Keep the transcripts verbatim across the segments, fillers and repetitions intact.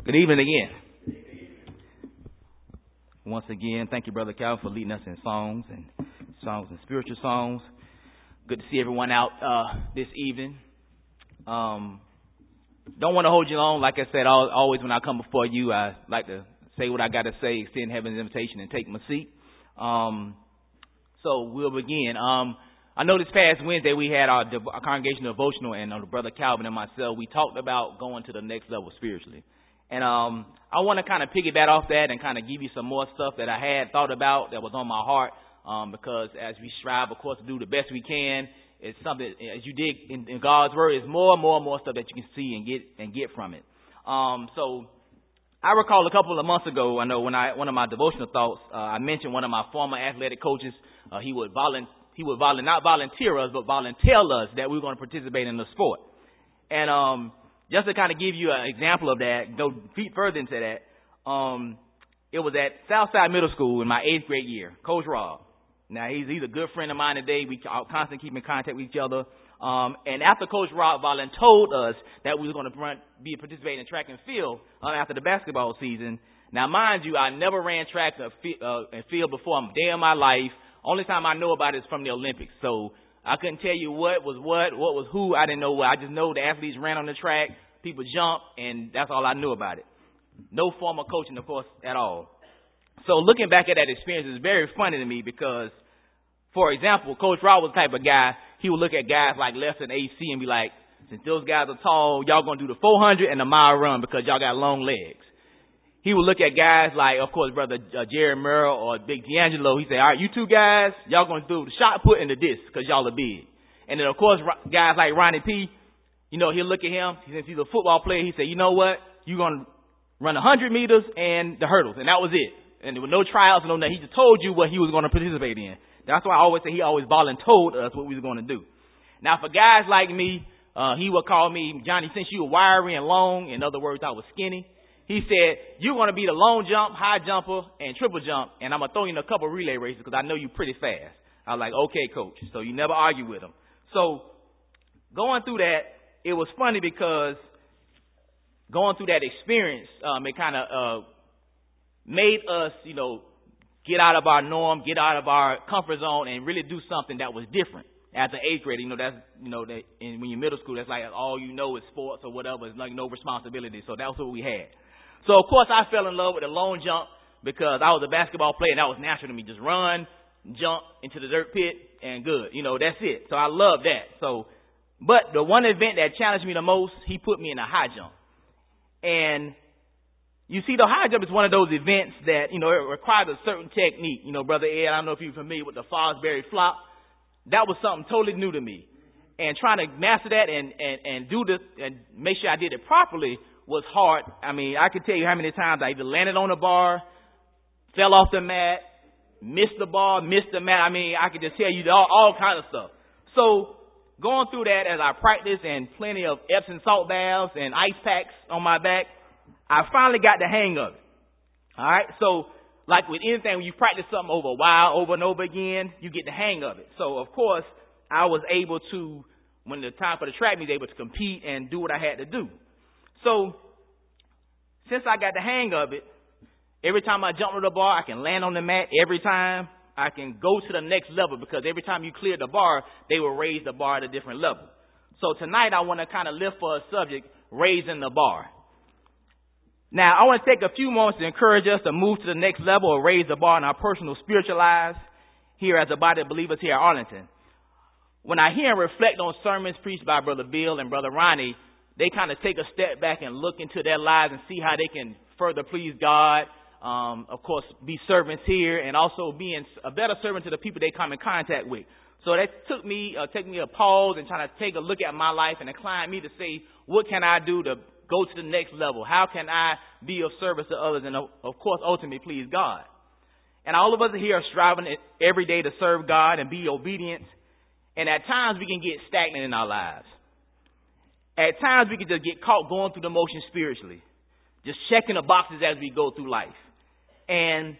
Good evening again. Once again, thank you, Brother Calvin, for leading us in songs and songs and spiritual songs. Good to see everyone out uh, this evening. Um, don't want to hold you long. Like I said, I'll, always when I come before you, I like to say what I got to say, extend heaven's invitation, and take my seat. Um, so we'll begin. Um, I know this past Wednesday we had our, dev- our congregational devotional, and uh, Brother Calvin and myself, we talked about going to the next level spiritually. And um, I want to kind of piggyback off that and kind of give you some more stuff that I had thought about that was on my heart, um, because as we strive, of course, to do the best we can, it's something, as you dig in, in God's Word, it's more and more and more stuff that you can see and get and get from it. Um, so I recall a couple of months ago, I know when I one of my devotional thoughts, uh, I mentioned one of my former athletic coaches. Uh, he would volunteer, he would volunteer, not volunteer us, but volunteer us that we were going to participate in the sport. And um, just to kind of give you an example of that, go feet further into that, um, it was at Southside Middle School in my eighth grade year, Coach Rob. Now, he's, he's a good friend of mine today. We constantly keep in contact with each other. Um, and after Coach Rob Vollen told us that we were going to run, be participating in track and field uh, after the basketball season. Now, mind you, I never ran track and field before a day of my life. Only time I know about it is from the Olympics. So I couldn't tell you what was what, what was who. I didn't know what. I just know the athletes ran on the track, people jumped, and that's all I knew about it. No formal coaching, of course, at all. So looking back at that experience is very funny to me because, for example, Coach Rob was the type of guy, he would look at guys like Lester and A C and be like, since those guys are tall, y'all going to do the four hundred and the mile run because y'all got long legs. He would look at guys like, of course, Brother uh, Jerry Merrill or Big D'Angelo. He said, all right, you two guys, y'all going to do the shot put and the disc because y'all are big. And then, of course, guys like Ronnie P., you know, he'll look at him. Since he's a football player, he said, you know what? You're going to run one hundred meters and the hurdles. And that was it. And there were no trials, no nothing. He just told you what he was going to participate in. That's why I always say he always volunteered us what we were going to do. Now, for guys like me, uh, he would call me, Johnny, since you were wiry and long, in other words, I was skinny, he said, you're going to be the long jump, high jumper, and triple jump, and I'm going to throw you in a couple relay races because I know you're pretty fast. I was like, okay, coach. So you never argue with him. So going through that, it was funny because going through that experience, um, it kind of uh, made us, you know, get out of our norm, get out of our comfort zone, and really do something that was different. As an eighth grader, you know, that's, you know, that, and when you're middle school, that's like all you know is sports or whatever. It's like no responsibility. So that's what we had. So, of course, I fell in love with the long jump because I was a basketball player, and that was natural to me. Just run, jump into the dirt pit, and good. You know, that's it. So I love that. So, but the one event that challenged me the most, he put me in a high jump. And you see, the high jump is one of those events that, you know, it requires a certain technique. You know, Brother Ed, I don't know if you're familiar with the Fosbury flop. That was something totally new to me. And trying to master that and, and, and do this and make sure I did it properly was hard. I mean, I could tell you how many times I either landed on the bar, fell off the mat, missed the bar, missed the mat. I mean, I could just tell you all, all kinds of stuff. So going through that as I practiced and plenty of Epsom salt baths and ice packs on my back, I finally got the hang of it. All right. So like with anything, when you practice something over a while, over and over again, you get the hang of it. So of course I was able to, when the time for the track meet, able to compete and do what I had to do. So since I got the hang of it, every time I jump on the bar, I can land on the mat. Every time I can go to the next level because every time you clear the bar, they will raise the bar at a different level. So tonight I want to kind of lift for a subject, raising the bar. Now, I want to take a few moments to encourage us to move to the next level or raise the bar in our personal spiritual lives here as a body of believers here at Arlington. When I hear and reflect on sermons preached by Brother Bill and Brother Ronnie, they kind of take a step back and look into their lives and see how they can further please God, um, of course, be servants here, and also being a better servant to the people they come in contact with. So that took me, uh, taking me a pause and trying to take a look at my life and incline me to say, what can I do to go to the next level? How can I be of service to others and, of course, ultimately please God? And all of us here are striving every day to serve God and be obedient. And at times we can get stagnant in our lives. At times we can just get caught going through the motions spiritually, just checking the boxes as we go through life. And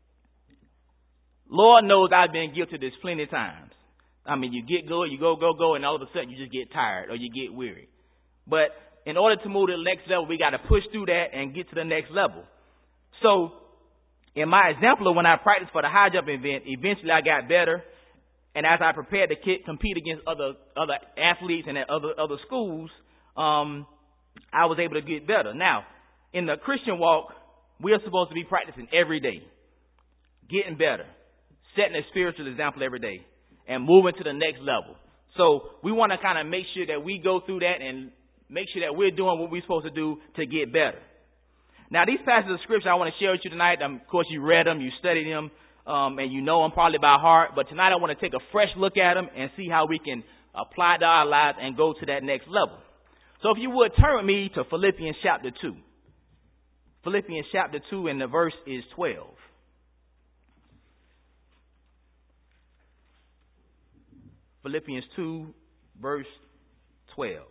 Lord knows I've been guilty of this plenty of times. I mean, you get good, you go, go, go, and all of a sudden you just get tired or you get weary. But in order to move to the next level, we got to push through that and get to the next level. So in my example of when I practiced for the high jump event, eventually I got better. And as I prepared to compete against other other athletes and at other other schools, um, I was able to get better. Now, in the Christian walk, we are supposed to be practicing every day, getting better, setting a spiritual example every day, and moving to the next level. So we want to kind of make sure that we go through that and make sure that we're doing what we're supposed to do to get better. Now, these passages of scripture I want to share with you tonight, um, of course, you read them, you studied them, um, and you know them probably by heart. But tonight I want to take a fresh look at them and see how we can apply to our lives and go to that next level. So if you would, turn with me to Philippians chapter two. Philippians chapter two, and the verse is twelve. Philippians two, verse twelve.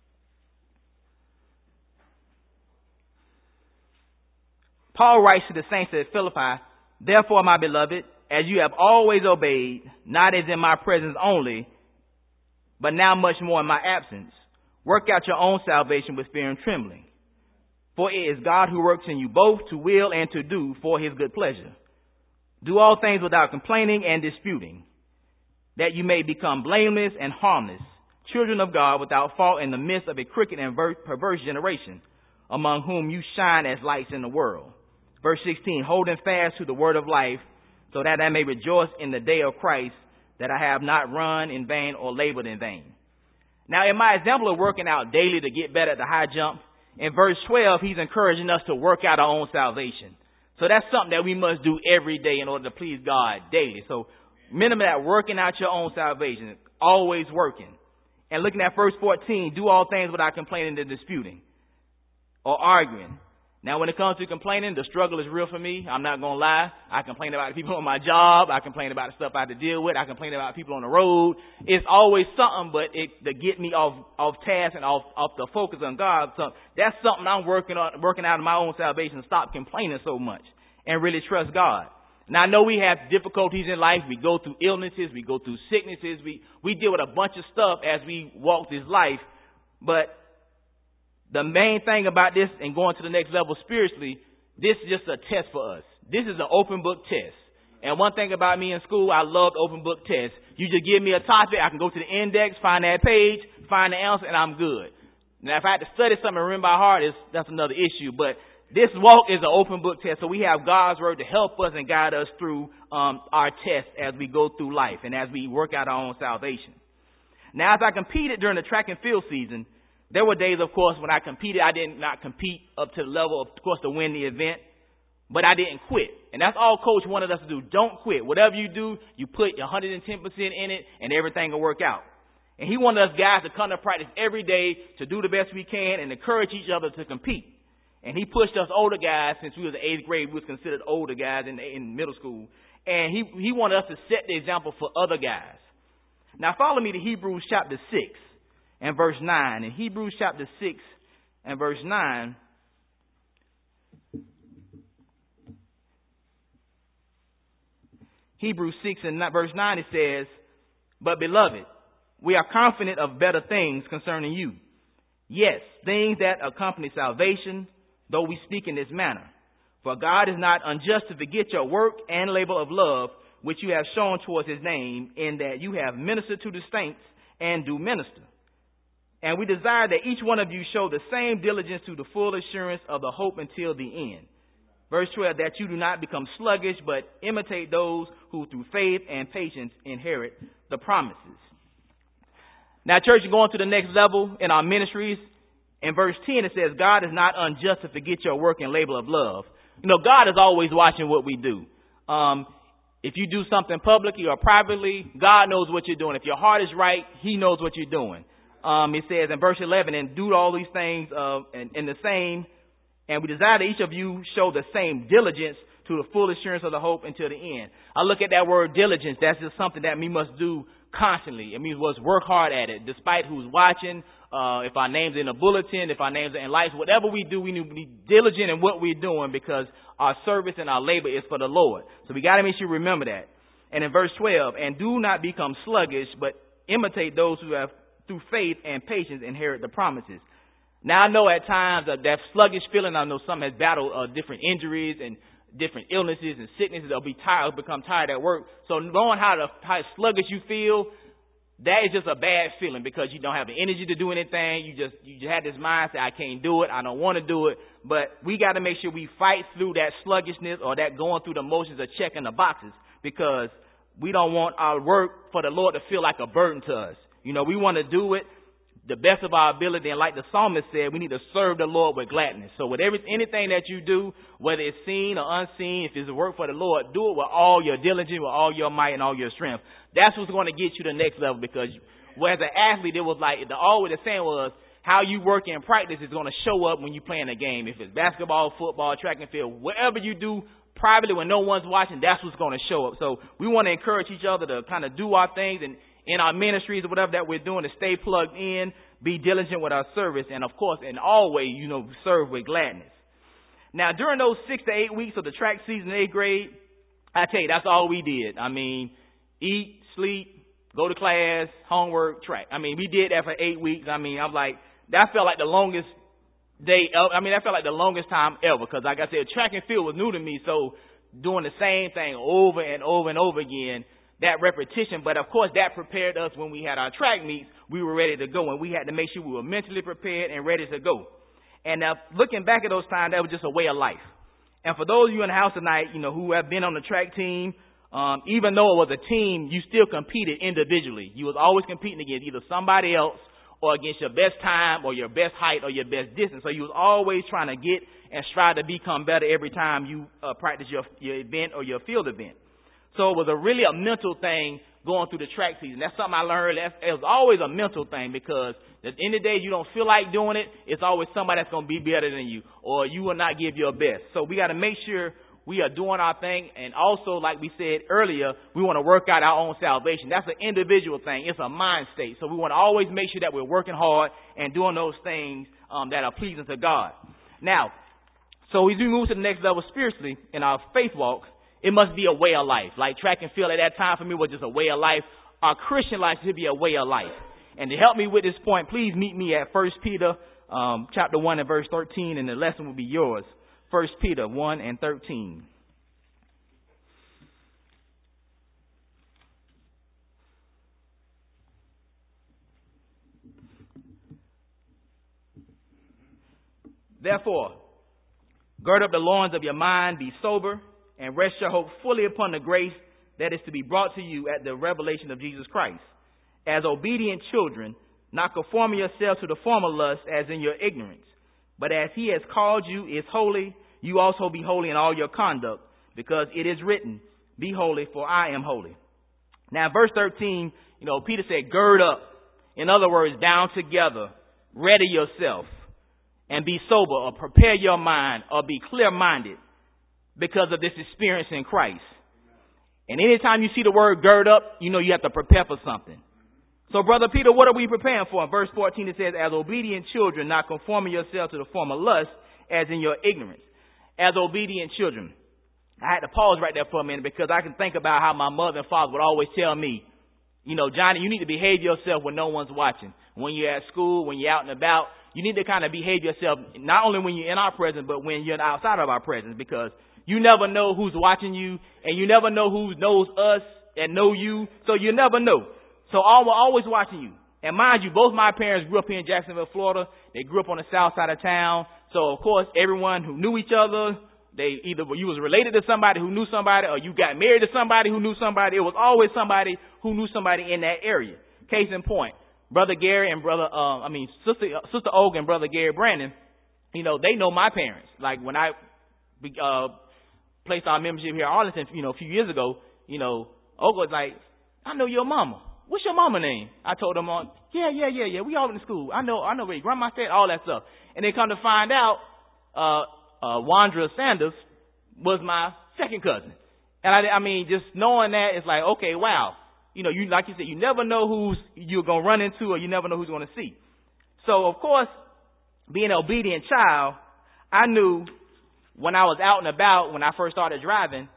Paul writes to the saints at Philippi, "Therefore, my beloved, as you have always obeyed, not as in my presence only, but now much more in my absence, work out your own salvation with fear and trembling. For it is God who works in you both to will and to do for his good pleasure. Do all things without complaining and disputing, that you may become blameless and harmless, children of God without fault in the midst of a crooked and perverse generation, among whom you shine as lights in the world." Verse sixteen, "Holding fast to the word of life, so that I may rejoice in the day of Christ, that I have not run in vain or labored in vain." Now, in my example of working out daily to get better at the high jump, in verse twelve, he's encouraging us to work out our own salvation. So that's something that we must do every day in order to please God daily. So remember that, working out your own salvation, always working. And looking at verse fourteen, "Do all things without complaining and disputing," or arguing. Now, when it comes to complaining, the struggle is real for me. I'm not going to lie. I complain about the people on my job. I complain about the stuff I have to deal with. I complain about people on the road. It's always something, but it to get me off off task and off off the focus on God. So that's something I'm working on, working out of my own salvation. Stop complaining so much and really trust God. Now, I know we have difficulties in life. We go through illnesses. We go through sicknesses. We we deal with a bunch of stuff as we walk this life, but the main thing about this and going to the next level spiritually, this is just a test for us. This is an open book test. And one thing about me in school, I loved open book tests. You just give me a topic, I can go to the index, find that page, find the answer, and I'm good. Now, if I had to study something and remember by heart, it's, that's another issue. But this walk is an open book test. So we have God's word to help us and guide us through um, our tests as we go through life and as we work out our own salvation. Now, as I competed during the track and field season, there were days, of course, when I competed, I did not compete up to the level, of course, to win the event, but I didn't quit. And that's all Coach wanted us to do. Don't quit. Whatever you do, you put one hundred ten percent in it, and everything will work out. And he wanted us guys to come to practice every day to do the best we can and encourage each other to compete. And he pushed us older guys, since we was in eighth grade, we was considered older guys in, in middle school. And he, he wanted us to set the example for other guys. Now, follow me to Hebrews chapter six. And verse nine. In Hebrews chapter six and verse nine, Hebrews six and verse nine, it says, "But beloved, we are confident of better things concerning you. Yes, things that accompany salvation, though we speak in this manner. For God is not unjust to forget your work and labor of love, which you have shown towards his name, in that you have ministered to the saints and do minister. And we desire that each one of you show the same diligence to the full assurance of the hope until the end." Verse twelve, "That you do not become sluggish, but imitate those who through faith and patience inherit the promises." Now, church, going to the next level in our ministries, in verse ten, it says, "God is not unjust to forget your work and labor of love." You know, God is always watching what we do. Um, if you do something publicly or privately, God knows what you're doing. If your heart is right, he knows what you're doing. Um, it says in verse eleven, "And do all these things uh, in, in the same, and we desire that each of you show the same diligence to the full assurance of the hope until the end." I look at that word diligence. That's just something that we must do constantly. It means let's work hard at it, despite who's watching. Uh, if our name's in a bulletin, if our name's are in lights, whatever we do, we need to be diligent in what we're doing, because our service and our labor is for the Lord. So we got to make sure we remember that. And in verse twelve, "And do not become sluggish, but imitate those who have through faith and patience inherit the promises." Now, I know at times uh, that sluggish feeling, I know some has battled uh, different injuries and different illnesses and sicknesses. They'll be tired, become tired at work. So knowing how, to, how sluggish you feel, that is just a bad feeling because you don't have the energy to do anything. You just you just had this mindset, I can't do it, I don't want to do it. But we got to make sure we fight through that sluggishness or that going through the motions of checking the boxes, because we don't want our work for the Lord to feel like a burden to us. You know, we want to do it the best of our ability, and like the psalmist said, we need to serve the Lord with gladness. So with every, anything that you do, whether it's seen or unseen, if it's a work for the Lord, do it with all your diligence, with all your might and all your strength. That's what's going to get you to the next level, because well, as an athlete, it was like, the always the saying was, how you work in practice is going to show up when you play in a game. If it's basketball, football, track and field, whatever you do privately when no one's watching, that's what's going to show up. So we want to encourage each other to kind of do our things and in our ministries or whatever that we're doing, to stay plugged in, be diligent with our service, and of course, and always, you know, serve with gladness. Now, during those six to eight weeks of the track season in eighth grade, I tell you, that's all we did. I mean, eat, sleep, go to class, homework, track. I mean, we did that for eight weeks. I mean, I'm like, that felt like the longest day. I mean, that felt like the longest time ever, because like I said, track and field was new to me, so doing the same thing over and over and over again, that repetition. But of course, that prepared us when we had our track meets. We were ready to go, and we had to make sure we were mentally prepared and ready to go. And uh, looking back at those times, that was just a way of life. And for those of you in the house tonight, you know, who have been on the track team, um, even though it was a team, you still competed individually. You was always competing against either somebody else or against your best time or your best height or your best distance. So you was always trying to get and strive to become better every time you uh, practice your, your event or your field event. So it was a really a mental thing going through the track season. That's something I learned. It was always a mental thing, because at the end of the day, you don't feel like doing it, it's always somebody that's going to be better than you, or you will not give your best. So we got to make sure we are doing our thing. And also, like we said earlier, we want to work out our own salvation. That's an individual thing. It's a mind state. So we want to always make sure that we're working hard and doing those things um, that are pleasing to God. Now, so as we move to the next level spiritually in our faith walk, it must be a way of life. Like track and field at that time for me was just a way of life. Our Christian life should be a way of life. And to help me with this point, please meet me at First Peter um, chapter one and verse thirteen, and the lesson will be yours. First Peter one and thirteen. Therefore, gird up the loins of your mind, be sober, and rest your hope fully upon the grace that is to be brought to you at the revelation of Jesus Christ. As obedient children, not conforming yourselves to the former lust as in your ignorance, but as he has called you is holy, you also be holy in all your conduct, because it is written, be holy, for I am holy. Now, verse thirteen, you know, Peter said, gird up. In other words, down together, ready yourself, and be sober, or prepare your mind, or be clear-minded, because of this experience in Christ. And anytime you see the word gird up, you know you have to prepare for something. So, Brother Peter, what are we preparing for? In verse fourteen, it says, as obedient children, not conforming yourselves to the former lust, as in your ignorance. As obedient children. I had to pause right there for a minute, because I can think about how my mother and father would always tell me, you know, Johnny, you need to behave yourself when no one's watching. When you're at school, when you're out and about, you need to kind of behave yourself, not only when you're in our presence, but when you're outside of our presence, because you never know who's watching you, and you never know who knows us and know you, so you never know. So all, we're always watching you. And mind you, both my parents grew up here in Jacksonville, Florida. They grew up on the south side of town. So, of course, everyone who knew each other, they either you was related to somebody who knew somebody, or you got married to somebody who knew somebody. It was always somebody who knew somebody in that area. Case in point, Brother Gary and Brother, uh, I mean, Sister Sister Olga and Brother Gary Brandon, you know, they know my parents. Like when I uh, placed our membership here at Arlington, you know, a few years ago, you know, Olga was like, I know your mama. What's your mama name? I told them on, yeah, yeah, yeah, yeah. We all in the school. I know, I know where your grandma said, all that stuff. And they come to find out, uh, uh, Wandra Sanders was my second cousin. And I, I mean, just knowing that, it's like, okay, wow. You know, you, like you said, you never know who's you're going to run into, or you never know who's going to see. So, of course, being an obedient child, I knew when I was out and about, when I first started driving,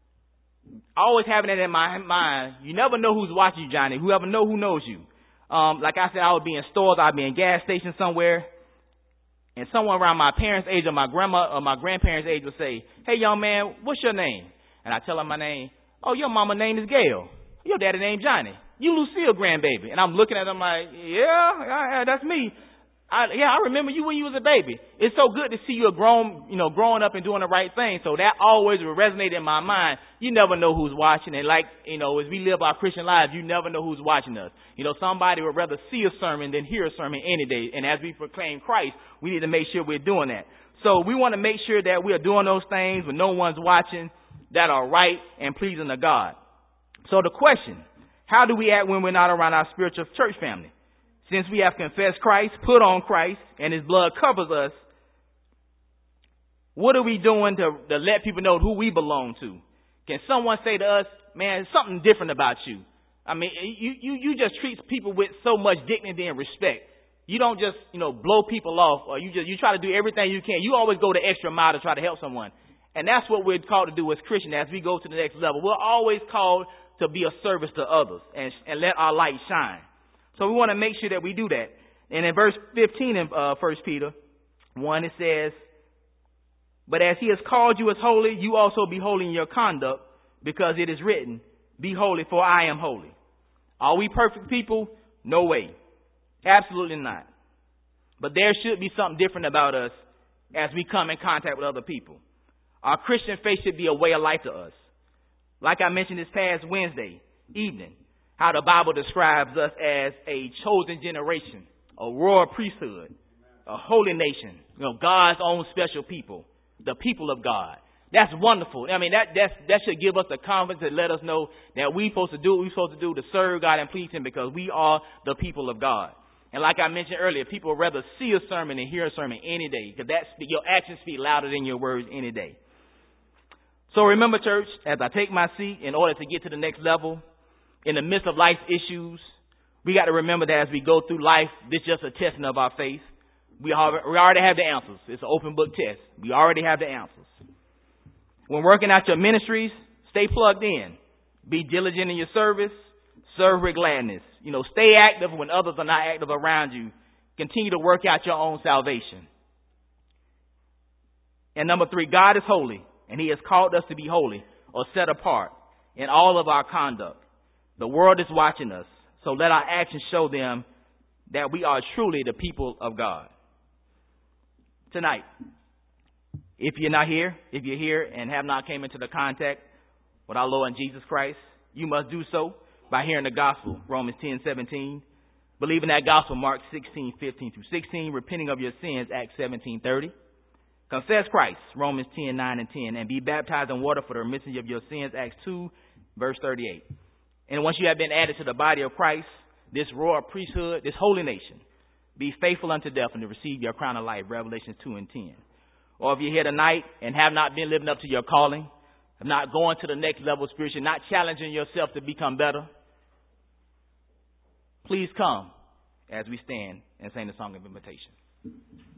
always having it in my mind, you never know who's watching you, Johnny. Whoever know who knows you. Um, like I said, I would be in stores, I'd be in gas stations somewhere. And someone around my parents' age or my grandma or my grandparents' age would say, hey, young man, what's your name? And I tell them my name. Oh, your mama name is Gail. Your daddy name Johnny. You Lucille grandbaby. And I'm looking at them like, yeah, yeah, that's me. I, yeah, I remember you when you was a baby. It's so good to see you a grown, you know, growing up and doing the right thing. So that always will resonate in my mind. You never know who's watching. And like, you know, as we live our Christian lives, you never know who's watching us. You know, somebody would rather see a sermon than hear a sermon any day. And as we proclaim Christ, we need to make sure we're doing that. So we want to make sure that we are doing those things when no one's watching that are right and pleasing to God. So the question, how do we act when we're not around our spiritual church family? Since we have confessed Christ, put on Christ, and his blood covers us, what are we doing to, to let people know who we belong to? Can someone say to us, man, something different about you? I mean, you, you, you just treat people with so much dignity and respect. You don't just, you know, blow people off, or you just, you try to do everything you can. You always go the extra mile to try to help someone. And that's what we're called to do as Christians as we go to the next level. We're always called to be a service to others and, and let our light shine. So we want to make sure that we do that. And in verse fifteen in uh, First Peter one, it says, but as he has called you as holy, you also be holy in your conduct, because it is written, be holy, for I am holy. Are we perfect people? No way. Absolutely not. But there should be something different about us as we come in contact with other people. Our Christian faith should be a way of life to us. Like I mentioned this past Wednesday evening, how the Bible describes us as a chosen generation, a royal priesthood, a holy nation, you know, God's own special people, the people of God. That's wonderful. I mean, that that's, that should give us the confidence to let us know that we're supposed to do what we're supposed to do to serve God and please him, because we are the people of God. And like I mentioned earlier, people would rather see a sermon than hear a sermon any day, because that's, your actions speak louder than your words any day. So remember, church, as I take my seat, in order to get to the next level, in the midst of life's issues, we got to remember that as we go through life, this is just a testing of our faith. We already have the answers. It's an open book test. We already have the answers. When working out your ministries, stay plugged in. Be diligent in your service. Serve with gladness. You know, stay active when others are not active around you. Continue to work out your own salvation. And number three, God is holy, and he has called us to be holy or set apart in all of our conduct. The world is watching us, so let our actions show them that we are truly the people of God. Tonight, if you're not here, if you're here and have not came into the contact with our Lord and Jesus Christ, you must do so by hearing the gospel, Romans ten seventeen, believing that gospel, Mark sixteen fifteen through sixteen, repenting of your sins, Acts seventeen thirty, confess Christ, Romans ten nine and ten, and be baptized in water for the remission of your sins, Acts two, verse thirty-eight. And once you have been added to the body of Christ, this royal priesthood, this holy nation, be faithful unto death and to receive your crown of life, Revelation two and ten. Or if you're here tonight and have not been living up to your calling, have not going to the next level spiritually, not challenging yourself to become better, please come as we stand and sing the song of invitation.